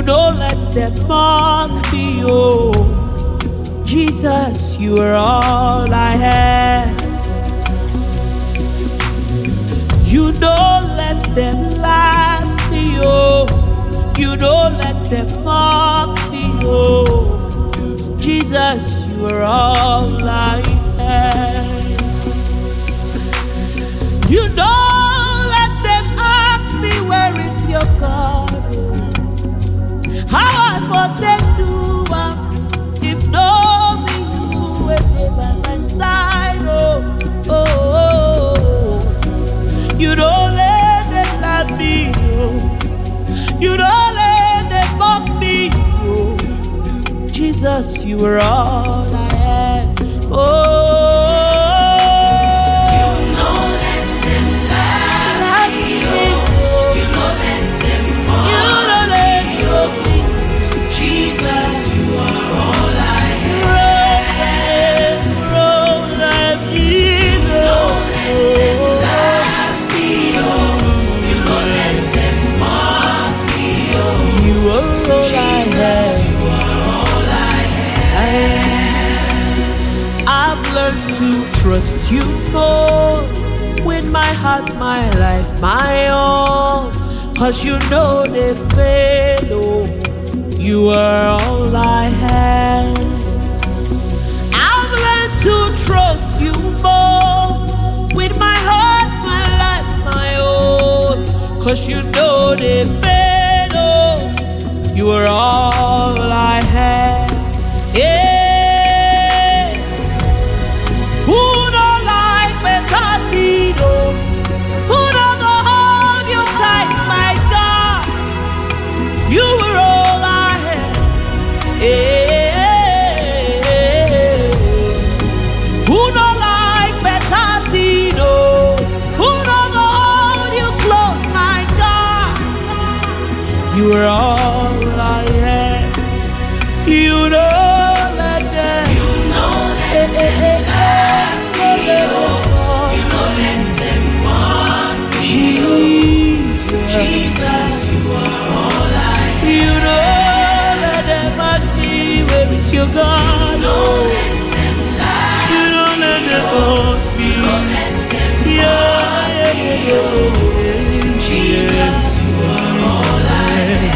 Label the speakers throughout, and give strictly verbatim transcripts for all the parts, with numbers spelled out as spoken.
Speaker 1: You don't let them mock me, oh. Jesus, you are all I have. You don't let them laugh me, oh. You don't let them mock me, oh. Jesus, you are all I have. You don't let them ask me, where is your God? How I protect you um, if no me you will be by my side, oh, oh, oh, oh. You don't let them laugh me, oh. You don't let them mock me, oh. Jesus, you are all I have, oh. To trust you more with my heart, my life, my all, cause you know they fail, oh. You are all I have. I've learned to trust you more with my heart, my life, my all, cause you know they fail, oh. You are all I have, yeah. You are all I have. You know that them. You know that them laugh me, oh. You know that them mock me, oh. Jesus, you are all I have. You know that them ask me, where is your God? You know let them laugh. You don't let them mock me. You don't let them mock me, oh. Jesus, you are all I have.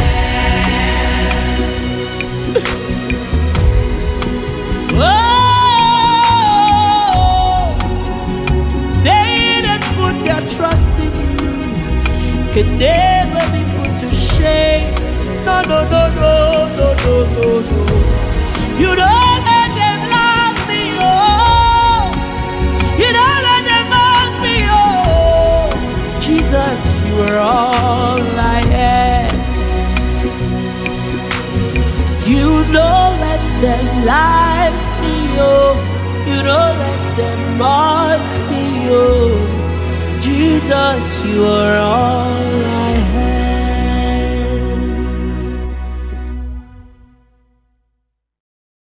Speaker 1: Trust in you can never be put to shame. No, no, no, no, no, no, no, no. You don't let them love me, oh. You don't let them mock me, oh. Jesus, you are all I have. You don't let them laugh me, oh. You don't let them mock me, oh. Jesus, you are all I